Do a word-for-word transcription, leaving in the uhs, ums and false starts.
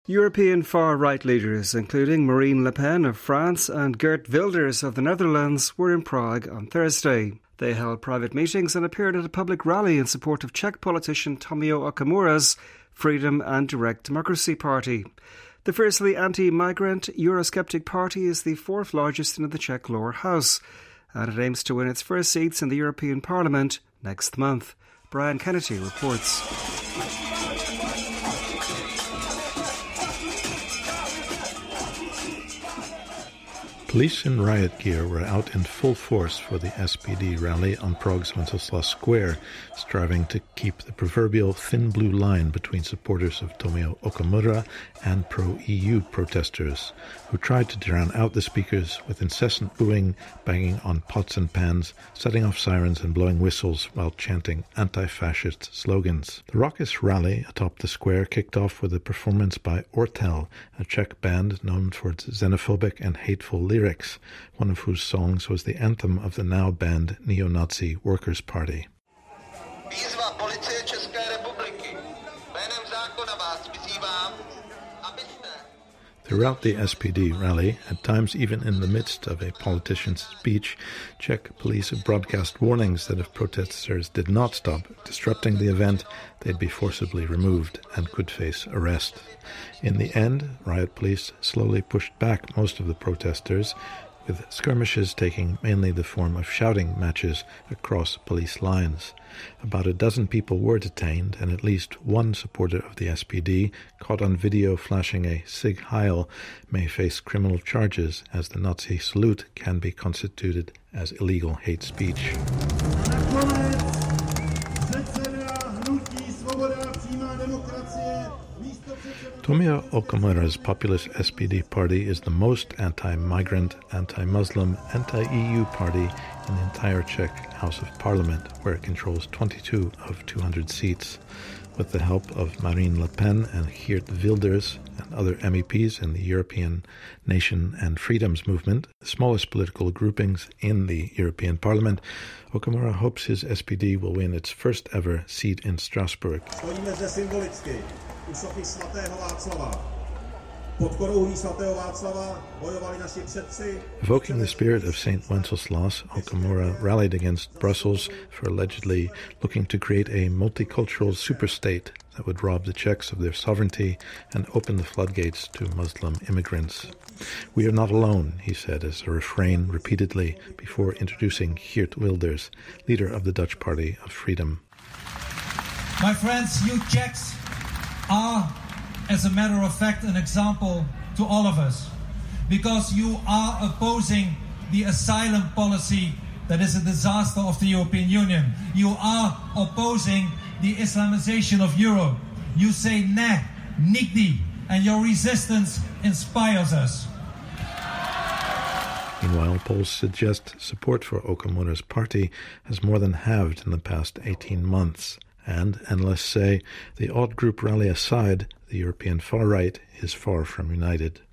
European far-right leaders, including Marine Le Pen of France and Geert Wilders of the Netherlands, were in Prague on Thursday. They held private meetings and appeared at a public rally in support of Czech politician Tomio Okamura's Freedom and Direct Democracy Party. The fiercely anti-migrant Eurosceptic party is the fourth largest in the Czech lower house, and it aims to win its first seats in the European Parliament next month. Brian Kennedy reports. Police in riot gear were out in full force for the S P D rally on Prague's Wenceslas Square, striving to keep the proverbial thin blue line between supporters of Tomio Okamura and pro-E U protesters, who tried to drown out the speakers with incessant booing, banging on pots and pans, setting off sirens and blowing whistles while chanting anti-fascist slogans. The raucous rally atop the square kicked off with a performance by Ortel, a Czech band known for its xenophobic and hateful lyrics, one of whose songs was the anthem of the now banned neo-Nazi Workers' Party. Výzva Policie České republiky. Jménem zákona vás vyzývám, abyste... Throughout the S P D rally, at times even in the midst of a politician's speech, Czech police broadcast warnings that if protesters did not stop disrupting the event, they'd be forcibly removed and could face arrest. In the end, riot police slowly pushed back most of the protesters, with skirmishes taking mainly the form of shouting matches across police lines. About a dozen people were detained, and at least one supporter of the S P D, caught on video flashing a Sieg Heil, may face criminal charges, as the Nazi salute can be constituted as illegal hate speech. Tomio Okamura's populist S P D party is the most anti-migrant, anti-Muslim, anti-E U party in the entire Czech House of Parliament, where it controls twenty-two of two hundred seats. With the help of Marine Le Pen and Geert Wilders and other M E Ps in the European Nation and Freedoms movement, the smallest political groupings in the European Parliament, Okamura hopes his S P D will win its first ever seat in Strasbourg. Evoking the spirit of Saint Wenceslas, Okamura rallied against Brussels for allegedly looking to create a multicultural superstate that would rob the Czechs of their sovereignty and open the floodgates to Muslim immigrants. "We are not alone," he said as a refrain repeatedly before introducing Geert Wilders, leader of the Dutch Party of Freedom. My friends, you Czechs are, as a matter of fact, an example to all of us, because you are opposing the asylum policy that is a disaster of the European Union. You are opposing the Islamization of Europe. You say ne, nikdy, and your resistance inspires us. Meanwhile, polls suggest support for Okamura's party has more than halved in the past eighteen months. And, analysts say, the odd group rally aside, the European far right is far from united.